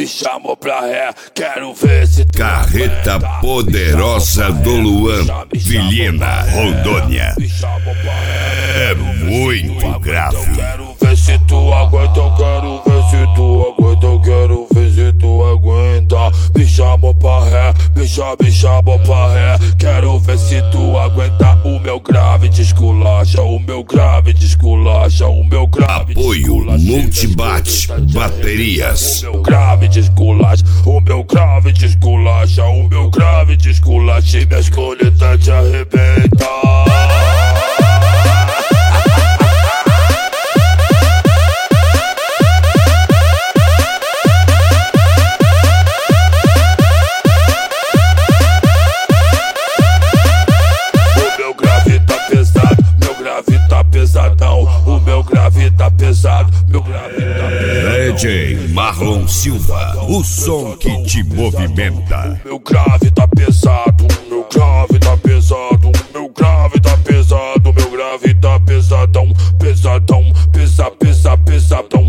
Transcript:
me chamou pra ré, quero ver se tu Carreta aguenta. poderosa do Luan, Vilhena, Rondônia. É muito grave. Quero ver se tu aguenta, eu quero ver se tu aguenta, eu quero ver se tu aguenta. Me chamou pra ré, me chamou pra ré. Quero ver se tu aguenta. O meu grave de esculacha, o meu grave de esculacha, o meu grave de Apoio esculacha. Multibate Baterias. O meu grave de esculacha, o meu grave de esculacha, o meu grave de esculacha. E minha escoleta te arrebenta. Pesadão, o meu grave tá pesado, meu grave tá pesado. DJ Marlon Silva, o som que te movimenta. O meu grave tá pesado, o meu grave tá pesado, o meu grave tá pesado, meu grave tá pesadão, pesadão, pesadão.